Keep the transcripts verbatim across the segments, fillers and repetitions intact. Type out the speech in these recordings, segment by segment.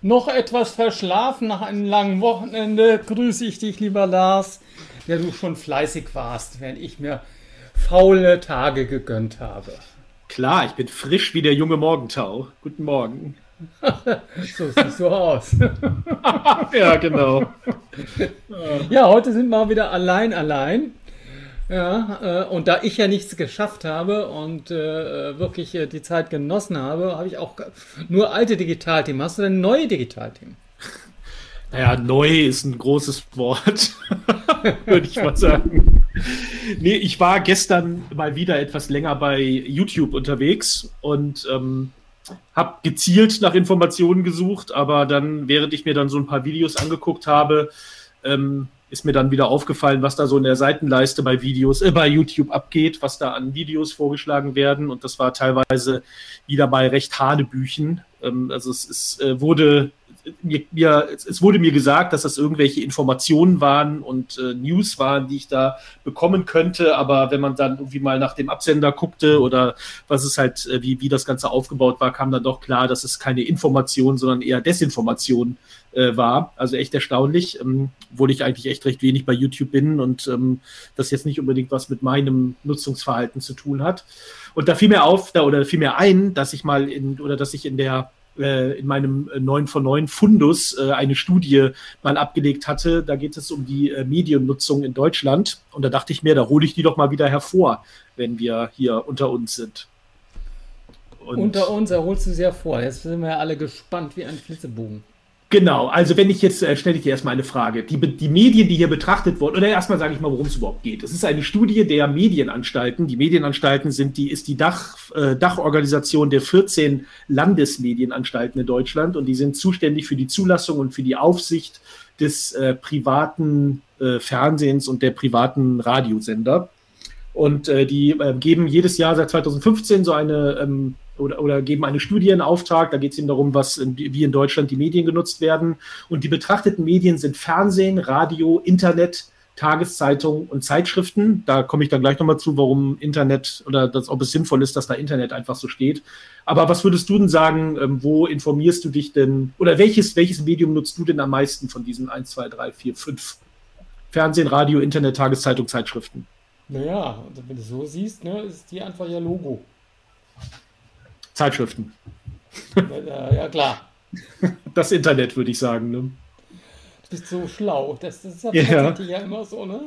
noch etwas verschlafen nach einem langen Wochenende. Grüße ich dich, lieber Lars, der du schon fleißig warst, während ich mir faule Tage gegönnt habe. Klar, ich bin frisch wie der junge Morgentau. Guten Morgen. So sieht so aus. Ja, genau. Ja, heute sind wir wieder allein, allein. Ja, äh, und da ich ja nichts geschafft habe und äh, wirklich äh, die Zeit genossen habe, habe ich auch nur alte Digitalthemen. Hast du denn neue Digitalthemen? Naja, neu ist ein großes Wort, würde ich mal sagen. Nee, ich war gestern mal wieder etwas länger bei YouTube unterwegs und ähm, habe gezielt nach Informationen gesucht, aber dann, während ich mir dann so ein paar Videos angeguckt habe, ähm, ist mir dann wieder aufgefallen, was da so in der Seitenleiste bei Videos, äh, bei YouTube abgeht, was da an Videos vorgeschlagen werden. Und das war teilweise wieder bei recht Hanebüchen. Ähm, also es, es äh, wurde mir, mir, es wurde mir gesagt, dass das irgendwelche Informationen waren und äh, News waren, die ich da bekommen könnte. Aber wenn man dann irgendwie mal nach dem Absender guckte oder was es halt, äh, wie, wie das Ganze aufgebaut war, kam dann doch klar, dass es keine Information, sondern eher Desinformation äh, war. Also echt erstaunlich, ähm, obwohl ich eigentlich echt recht wenig bei YouTube bin und ähm, das jetzt nicht unbedingt was mit meinem Nutzungsverhalten zu tun hat. Und da fiel mir auf, da oder fiel mir ein, dass ich mal in, oder dass ich in der in meinem neun von neun Fundus äh, eine Studie mal abgelegt hatte. Da geht es um die äh, Mediennutzung in Deutschland. Und da dachte ich mir, da hole ich die doch mal wieder hervor, wenn wir hier unter uns sind. Und unter uns erholst du sie hervor. Jetzt sind wir ja alle gespannt wie ein Flitzebogen. Genau, also wenn ich jetzt, äh, stelle ich dir erstmal eine Frage. Die, die Medien, die hier betrachtet wurden, oder erstmal sage ich mal, worum es überhaupt geht. Es ist eine Studie der Medienanstalten. Die Medienanstalten sind die, ist die Dach, äh, Dachorganisation der vierzehn Landesmedienanstalten in Deutschland und die sind zuständig für die Zulassung und für die Aufsicht des äh, privaten äh, Fernsehens und der privaten Radiosender. Und äh, die äh, geben jedes Jahr seit zweitausendfünfzehn so eine ähm, Oder, oder geben eine Studie in Auftrag. Da geht es eben darum, was in, wie in Deutschland die Medien genutzt werden. Und die betrachteten Medien sind Fernsehen, Radio, Internet, Tageszeitung und Zeitschriften. Da komme ich dann gleich nochmal zu, warum Internet oder das, ob es sinnvoll ist, dass da Internet einfach so steht. Aber was würdest du denn sagen, ähm, wo informierst du dich denn oder welches, welches Medium nutzt du denn am meisten von diesen eins, zwei, drei, vier, fünf? Fernsehen, Radio, Internet, Tageszeitung, Zeitschriften. Naja, wenn du so siehst, ne, ist die einfach ja Logo. Zeitschriften. Ja, ja, klar. Das Internet, würde ich sagen. Ne? Du bist so schlau. Das, das ist ja, ja. ja immer so, ne?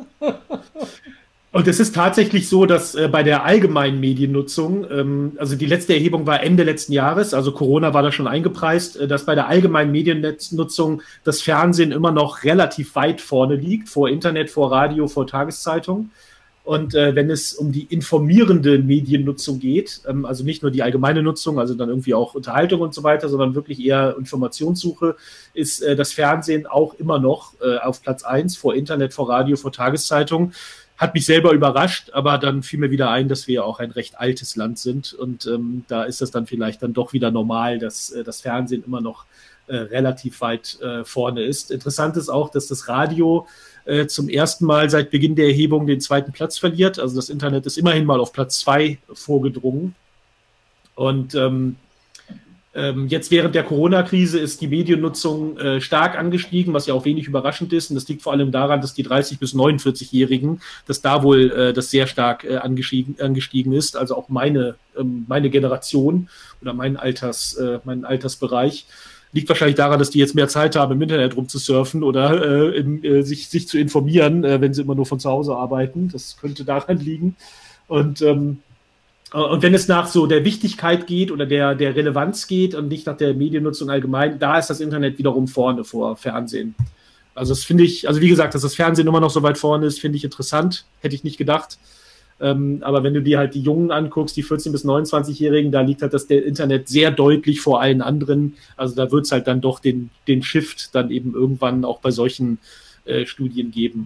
Und es ist tatsächlich so, dass äh, bei der allgemeinen Mediennutzung, ähm, also die letzte Erhebung war Ende letzten Jahres, also Corona war da schon eingepreist, äh, dass bei der allgemeinen Mediennutzung das Fernsehen immer noch relativ weit vorne liegt, vor Internet, vor Radio, vor Tageszeitung. Und äh, wenn es um die informierende Mediennutzung geht, ähm, also nicht nur die allgemeine Nutzung, also dann irgendwie auch Unterhaltung und so weiter, sondern wirklich eher Informationssuche, ist äh, das Fernsehen auch immer noch äh, auf Platz eins vor Internet, vor Radio, vor Tageszeitung. Hat mich selber überrascht, aber dann fiel mir wieder ein, dass wir ja auch ein recht altes Land sind. Und ähm, da ist das dann vielleicht dann doch wieder normal, dass äh, das Fernsehen immer noch äh, relativ weit äh, vorne ist. Interessant ist auch, dass das Radio äh, zum ersten Mal seit Beginn der Erhebung den zweiten Platz verliert. Also das Internet ist immerhin mal auf Platz zwei vorgedrungen. Und ähm, ähm, jetzt während der Corona-Krise ist die Mediennutzung äh, stark angestiegen, was ja auch wenig überraschend ist. Und das liegt vor allem daran, dass die dreißig- bis neunundvierzig-Jährigen, dass da wohl äh, das sehr stark äh, angestiegen, angestiegen ist. Also auch meine, ähm, meine Generation oder mein, Alters, äh, mein Altersbereich. Liegt wahrscheinlich daran, dass die jetzt mehr Zeit haben, im Internet rumzusurfen oder äh, im, äh, sich, sich zu informieren, äh, wenn sie immer nur von zu Hause arbeiten. Das könnte daran liegen. Und, ähm, und wenn es nach so der Wichtigkeit geht oder der, der Relevanz geht und nicht nach der Mediennutzung allgemein, da ist das Internet wiederum vorne vor Fernsehen. Also das finde ich, also wie gesagt, dass das Fernsehen immer noch so weit vorne ist, finde ich interessant. Hätte ich nicht gedacht. Ähm, aber wenn du dir halt die Jungen anguckst, die vierzehn- bis neunundzwanzig-Jährigen, da liegt halt das der Internet sehr deutlich vor allen anderen. Also da wird es halt dann doch den, den Shift dann eben irgendwann auch bei solchen äh, Studien geben.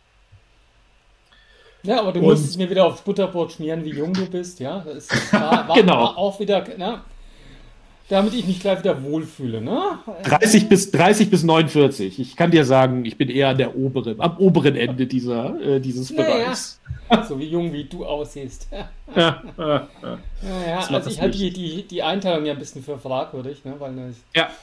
Ja, aber du Und, musst es mir wieder aufs Butterbrot schmieren, wie jung du bist, ja. Das ist, war, war, genau. War auch wieder, ne? Damit ich mich gleich wieder wohlfühle, ne? dreißig bis, dreißig bis neunundvierzig. Ich kann dir sagen, ich bin eher an der oberen, am oberen Ende dieser, äh, dieses ja, Bereichs. Ja. So wie jung, wie du aussiehst. ja, ja, ja. Ja, ja. Also ich halte die, die, die Einteilung ja ein bisschen für fragwürdig, ne? Weil das, ja.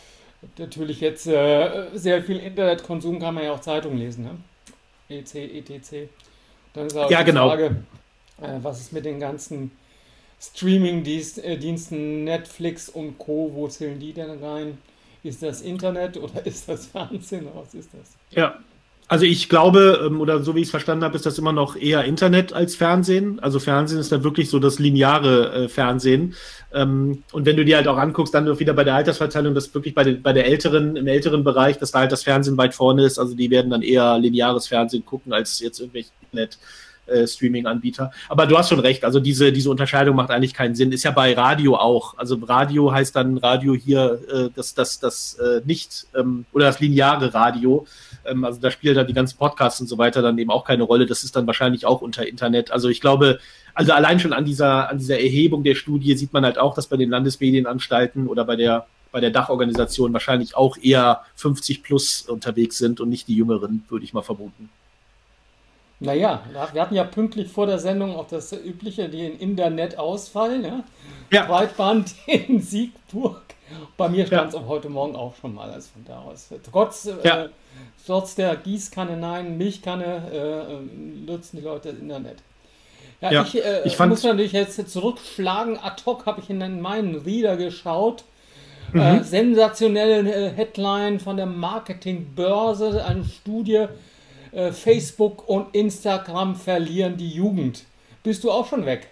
Natürlich jetzt äh, sehr viel Internetkonsum, kann man ja auch Zeitung lesen, ne? E C, E T C. Dann ist auch Ja, die genau. Frage, äh, was ist mit den ganzen Streaming-Diensten, Netflix und Co., wo zählen die denn rein? Ist das Internet oder ist das Fernsehen? Was ist das? Ja, also ich glaube, ähm, oder so wie ich es verstanden habe, ist das immer noch eher Internet als Fernsehen. Also Fernsehen ist dann wirklich so das lineare äh, Fernsehen. Ähm, und wenn du dir halt auch anguckst, dann wieder bei der Altersverteilung, dass wirklich bei, den, bei der älteren, im älteren Bereich, dass da halt das Fernsehen weit vorne ist. Also die werden dann eher lineares Fernsehen gucken, als jetzt irgendwelche Internet. Äh, Streaming-Anbieter. Aber du hast schon recht, also diese, diese Unterscheidung macht eigentlich keinen Sinn. Ist ja bei Radio auch. Also Radio heißt dann Radio hier, äh, das, das, das äh, nicht, ähm, oder das lineare Radio. Ähm, also da spielt dann die ganzen Podcasts und so weiter dann eben auch keine Rolle. Das ist dann wahrscheinlich auch unter Internet. Also ich glaube, also allein schon an dieser, an dieser Erhebung der Studie sieht man halt auch, dass bei den Landesmedienanstalten oder bei der bei der Dachorganisation wahrscheinlich auch eher fünfzig plus unterwegs sind und nicht die Jüngeren, würde ich mal vermuten. Naja, wir hatten ja pünktlich vor der Sendung auch das Übliche, den Internetausfall, ja? Ja. Breitband in Siegburg. Bei mir stand es ja auch heute Morgen auch schon mal, also von da aus. Trotz, ja. äh, trotz der Gießkanne, nein, Milchkanne, äh, nutzen die Leute das Internet. Ja, ja. ich, äh, ich muss natürlich jetzt zurückschlagen, ad hoc habe ich in meinen Reader geschaut. Mhm. Äh, sensationelle äh, Headline von der Marketingbörse, eine Studie, Facebook und Instagram verlieren die Jugend. Bist du auch schon weg?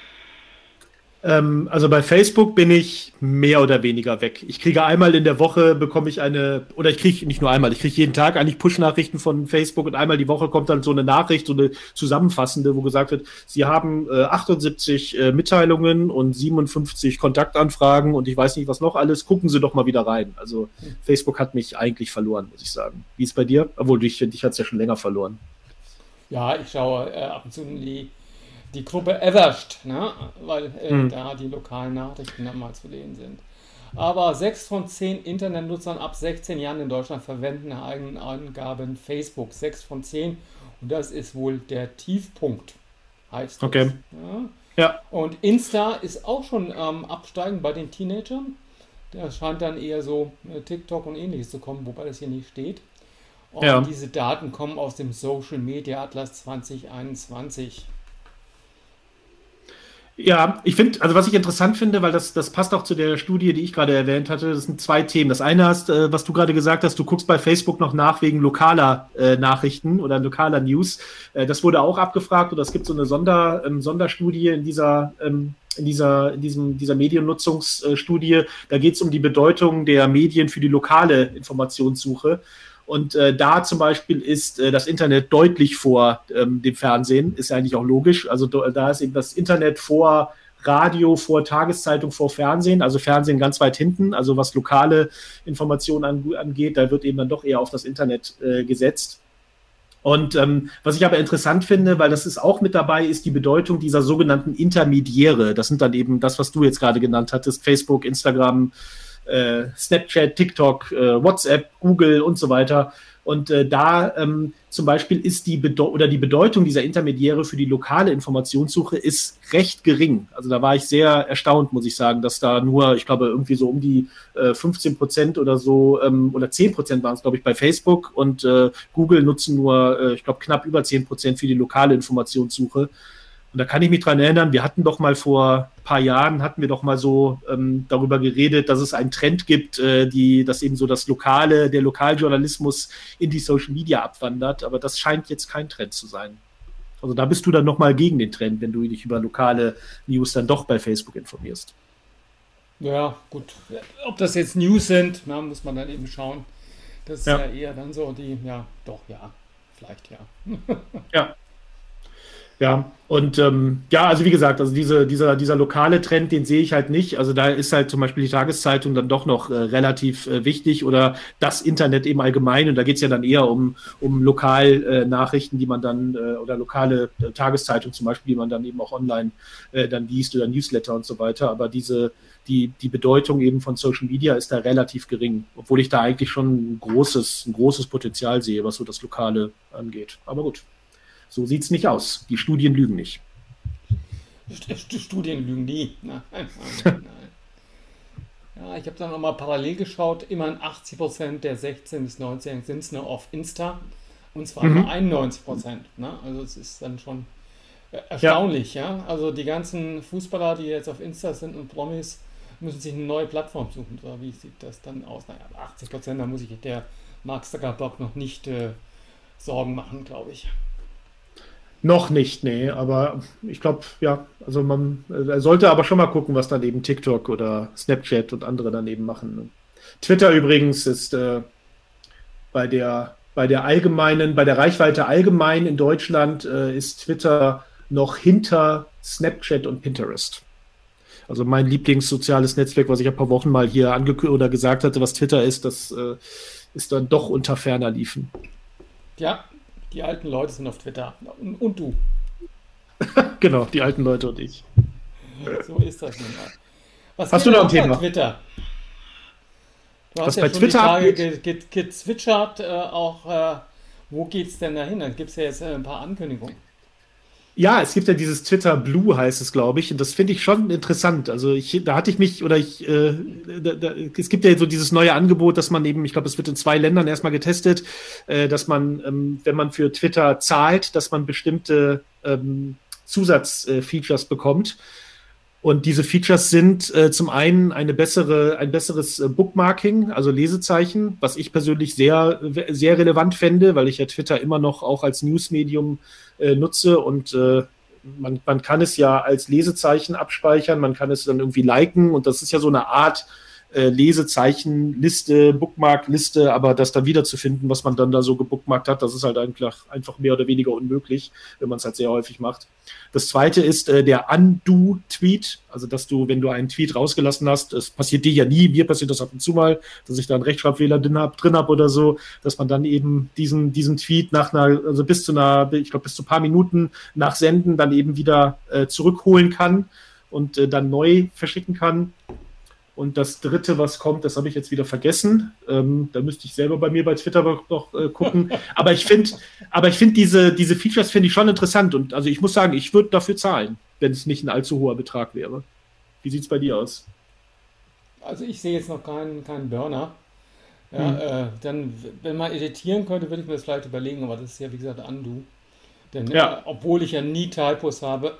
Ähm, also bei Facebook bin ich mehr oder weniger weg. Ich kriege einmal in der Woche, bekomme ich eine, oder ich kriege nicht nur einmal, ich kriege jeden Tag eigentlich Push-Nachrichten von Facebook und einmal die Woche kommt dann so eine Nachricht, so eine zusammenfassende, wo gesagt wird, sie haben äh, achtundsiebzig äh, Mitteilungen und siebenundfünfzig Kontaktanfragen und ich weiß nicht, was noch alles. Gucken Sie doch mal wieder rein. Also hm. Facebook hat mich eigentlich verloren, muss ich sagen. Wie ist es bei dir? Obwohl, dich, dich hat es ja schon länger verloren. Ja, ich schaue äh, ab und zu die die Gruppe Evershed, ne? Weil äh, hm. da die lokalen Nachrichten dann mal zu lesen sind. Aber sechs von zehn Internetnutzern ab sechzehn Jahren in Deutschland verwenden nach eigenen Angaben Facebook. sechs von zehn. Und das ist wohl der Tiefpunkt, heißt es. Okay. Ja? Ja. Und Insta ist auch schon am ähm, Absteigen bei den Teenagern. Da scheint dann eher so äh, TikTok und ähnliches zu kommen, wobei das hier nicht steht. Und ja. diese Daten kommen aus dem Social Media Atlas zwanzig einundzwanzig. Ja, ich finde, also was ich interessant finde, weil das, das passt auch zu der Studie, die ich gerade erwähnt hatte, das sind zwei Themen. Das eine ist, äh, was du gerade gesagt hast, du guckst bei Facebook noch nach wegen lokaler äh, Nachrichten oder lokaler News. Äh, das wurde auch abgefragt oder es gibt so eine Sonder, ähm, Sonderstudie in dieser, ähm, in dieser, in diesem, dieser Mediennutzungsstudie. Da geht es um die Bedeutung der Medien für die lokale Informationssuche. Und äh, da zum Beispiel ist äh, das Internet deutlich vor ähm, dem Fernsehen, ist ja eigentlich auch logisch. Also do, da ist eben das Internet vor Radio, vor Tageszeitung, vor Fernsehen, also Fernsehen ganz weit hinten. Also was lokale Informationen an, angeht, da wird eben dann doch eher auf das Internet äh, gesetzt. Und ähm, was ich aber interessant finde, weil das ist auch mit dabei, ist die Bedeutung dieser sogenannten Intermediäre. Das sind dann eben das, was du jetzt gerade genannt hattest, Facebook, Instagram, Äh, Snapchat, TikTok, äh, WhatsApp, Google und so weiter. Und äh, da ähm, zum Beispiel ist die Bedeu- oder die Bedeutung dieser Intermediäre für die lokale Informationssuche ist recht gering. Also da war ich sehr erstaunt, muss ich sagen, dass da nur, ich glaube, irgendwie so um die äh, fünfzehn Prozent oder so ähm, oder zehn Prozent waren es, glaube ich, bei Facebook und äh, Google nutzen nur, äh, ich glaube, knapp über zehn Prozent für die lokale Informationssuche. Und da kann ich mich dran erinnern, wir hatten doch mal vor ein paar Jahren, hatten wir doch mal so ähm, darüber geredet, dass es einen Trend gibt, äh, die, dass eben so das Lokale, der Lokaljournalismus in die Social Media abwandert. Aber das scheint jetzt kein Trend zu sein. Also da bist du dann nochmal gegen den Trend, wenn du dich über lokale News dann doch bei Facebook informierst. Ja, gut. Ob das jetzt News sind, na, muss man dann eben schauen. Das ist ja, ja eher dann so die, ja, doch, ja, vielleicht ja. Ja. Ja, und ähm, ja, also wie gesagt, also diese, dieser, dieser lokale Trend, den sehe ich halt nicht. Also da ist halt zum Beispiel die Tageszeitung dann doch noch äh, relativ äh, wichtig oder das Internet eben allgemein. Und da geht es ja dann eher um, um Lokalnachrichten, äh, die man dann, äh, oder lokale äh, Tageszeitung zum Beispiel, die man dann eben auch online äh, dann liest oder Newsletter und so weiter. Aber diese, die, die Bedeutung eben von Social Media ist da relativ gering, obwohl ich da eigentlich schon ein großes, ein großes Potenzial sehe, was so das Lokale angeht. Aber gut. So sieht es nicht aus. Die Studien lügen nicht. Studien lügen nie. Nein, nein, nein. Ja, ich habe dann nochmal parallel geschaut, immerhin achtzig Prozent der sechzehn- bis neunzehnjährigen sind es nur auf Insta und zwar Mhm. nur einundneunzig Prozent. Ne? Also es ist dann schon äh, erstaunlich. Ja. Ja? Also die ganzen Fußballer, die jetzt auf Insta sind und Promis, müssen sich eine neue Plattform suchen. Oder wie sieht das dann aus? Naja, achtzig Prozent, da muss sich der Mark Zuckerberg noch nicht äh, Sorgen machen, glaube ich. Noch nicht, nee, aber ich glaube, ja, also man äh, sollte aber schon mal gucken, was dann eben TikTok oder Snapchat und andere daneben machen. Ne? Twitter übrigens ist äh, bei der, bei der allgemeinen, bei der Reichweite allgemein in Deutschland äh, ist Twitter noch hinter Snapchat und Pinterest. Also mein Lieblingssoziales Netzwerk, was ich ein paar Wochen mal hier angekündigt oder gesagt hatte, was Twitter ist, das äh, ist dann doch unter ferner liefen. Ja, die alten Leute sind auf Twitter. Und, und du. Genau, die alten Leute und ich. So ist das nun mal. Was Hast geht du noch ein denn Thema? bei Twitter? Du Was hast ja bei schon Twitter die Frage abgeht? ge- ge- gezwitschert, äh, auch äh, wo geht's denn dahin? Dann gibt es ja jetzt äh, ein paar Ankündigungen. Ja, es gibt ja dieses Twitter Blue, heißt es, glaube ich, und das finde ich schon interessant. Also ich, da hatte ich mich, oder ich, äh, da, da, es gibt ja so dieses neue Angebot, dass man eben, ich glaube, es wird in zwei Ländern erstmal getestet, äh, dass man, ähm, wenn man für Twitter zahlt, dass man bestimmte ähm, Zusatzfeatures bekommt. Und diese Features sind äh, zum einen eine bessere, ein besseres äh, Bookmarking, also Lesezeichen, was ich persönlich sehr, sehr relevant fände, weil ich ja Twitter immer noch auch als Newsmedium äh, nutze und äh, man, man kann es ja als Lesezeichen abspeichern, man kann es dann irgendwie liken und das ist ja so eine Art äh, Lesezeichenliste, Bookmarkliste, aber das dann wiederzufinden, was man dann da so gebookmarkt hat, das ist halt einfach, einfach mehr oder weniger unmöglich, wenn man es halt sehr häufig macht. Das zweite ist äh, der Undo-Tweet, also dass du, wenn du einen Tweet rausgelassen hast, es passiert dir ja nie, mir passiert das ab und zu mal, dass ich da einen Rechtschreibfehler drin habe drin hab oder so, dass man dann eben diesen, diesen Tweet nach einer, also bis zu einer, ich glaube bis zu ein paar Minuten nach Senden dann eben wieder äh, zurückholen kann und äh, dann neu verschicken kann. Und das dritte, was kommt, das habe ich jetzt wieder vergessen. Ähm, da müsste ich selber bei mir bei Twitter noch äh, gucken. Aber ich finde, aber ich finde diese, diese Features finde ich schon interessant. Und also ich muss sagen, ich würde dafür zahlen, wenn es nicht ein allzu hoher Betrag wäre. Wie sieht es bei dir aus? Also ich sehe jetzt noch keinen, keinen Burner. Ja, Hm. äh, dann, wenn man editieren könnte, würde ich mir das vielleicht überlegen, aber das ist ja wie gesagt Undo. Denn Ja. äh, obwohl ich ja nie Typos habe,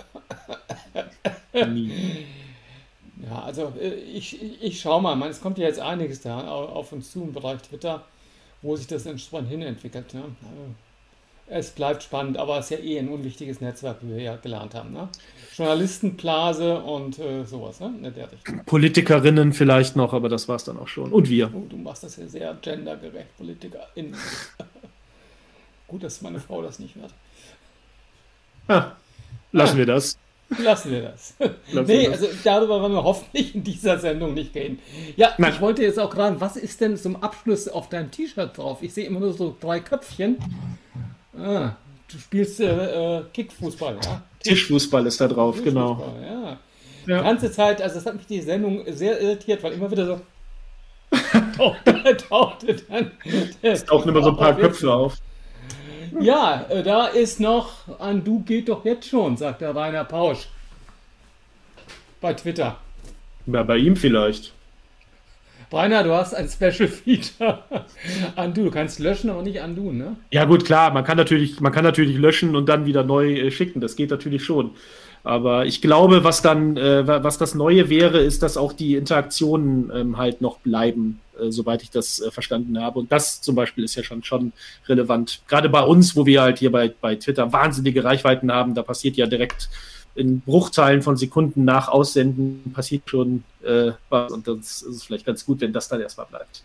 Nie. ja, also äh, ich, ich, ich schaue mal, ich meine, es kommt ja jetzt einiges da au- auf uns zu im Bereich Twitter, wo sich das entsprechend hinentwickelt. Ne? Äh, Es bleibt spannend, aber es ist ja eh ein unwichtiges Netzwerk, wie wir ja gelernt haben. Ne? Journalistenblase und äh, sowas, ne? In der Richtung. Politikerinnen vielleicht noch, aber das war es dann auch schon. Und wir. Oh, du machst das ja sehr gendergerecht, PolitikerInnen. Gut, dass meine Frau das nicht hört. Ah, lassen wir das. Lassen wir das. Lassen Nee, wir das. also darüber wollen wir hoffentlich in dieser Sendung nicht reden. Ja, Nein. ich wollte jetzt auch gerade, was ist denn zum Abschluss auf deinem T-Shirt drauf? Ich sehe immer nur so drei Köpfchen. Ah, du spielst äh, äh, Kickfußball, ja? Tischfußball ist da drauf, genau. Tischfußball, ja. Die Ja. ganze Zeit, also das hat mich die Sendung sehr irritiert, weil immer wieder so tauchte, tauchte dann. Es tauchen immer so ein paar Köpfe auf. Ja, äh, da ist noch ein Du geht doch jetzt schon, sagt der Rainer Pausch. Bei Twitter. Ja, bei ihm vielleicht. Rainer, du hast ein Special Feature. Undo, du kannst löschen, aber nicht undo, ne? Ja gut, klar, man kann natürlich, man kann natürlich löschen und dann wieder neu äh, schicken. Das geht natürlich schon. Aber ich glaube, was dann, äh, wa- was das Neue wäre, ist, dass auch die Interaktionen ähm, halt noch bleiben, äh, soweit ich das äh, verstanden habe. Und das zum Beispiel ist ja schon, schon relevant. Gerade bei uns, wo wir halt hier bei, bei Twitter wahnsinnige Reichweiten haben, da passiert ja direkt in Bruchteilen von Sekunden nach Aussenden passiert schon äh, was. Und das ist vielleicht ganz gut, wenn das dann erstmal bleibt.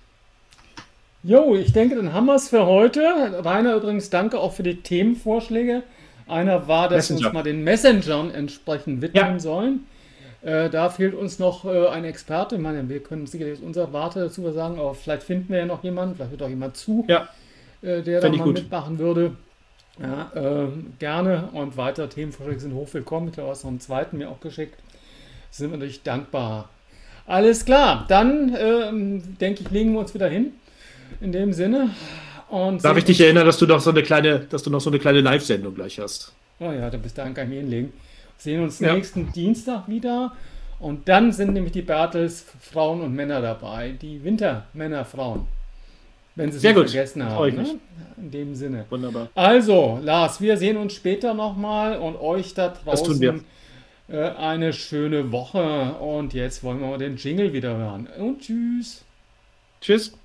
Jo, ich denke, dann haben wir es für heute. Rainer, übrigens, danke auch für die Themenvorschläge. Einer war, dass wir Messenger. uns mal den Messengern entsprechend widmen Ja. sollen. Äh, da fehlt uns noch äh, ein Experte. Ich meine, wir können sicherlich unsere Warte dazu was sagen, aber vielleicht finden wir ja noch jemanden, vielleicht wird auch jemand zu, Ja, äh, der da fänd ich mal gut. mitmachen würde. Ja, äh, gerne und weitere Themenvorschläge sind hochwillkommen. Ich glaube, du hast noch einen zweiten mir auch geschickt. Sind wir natürlich dankbar. Alles klar, dann ähm, denke ich, legen wir uns wieder hin. In dem Sinne. Und Darf sehen ich dich erinnern, dass du noch so eine kleine, dass du noch so eine kleine Live-Sendung gleich hast? Oh ja, dann bis dahin kann ich mich hinlegen. Sehen uns Ja. nächsten Dienstag wieder. Und dann sind nämlich die Bertels Frauen und Männer dabei, die Wintermänner, Frauen. Wenn Sie es Sehr nicht gut. vergessen haben. Freue ich Ne? mich. In dem Sinne. Wunderbar. Also, Lars, wir sehen uns später nochmal und euch da Das tun wir. draußen äh, eine schöne Woche. Und jetzt wollen wir mal den Jingle wieder hören. Und tschüss. Tschüss.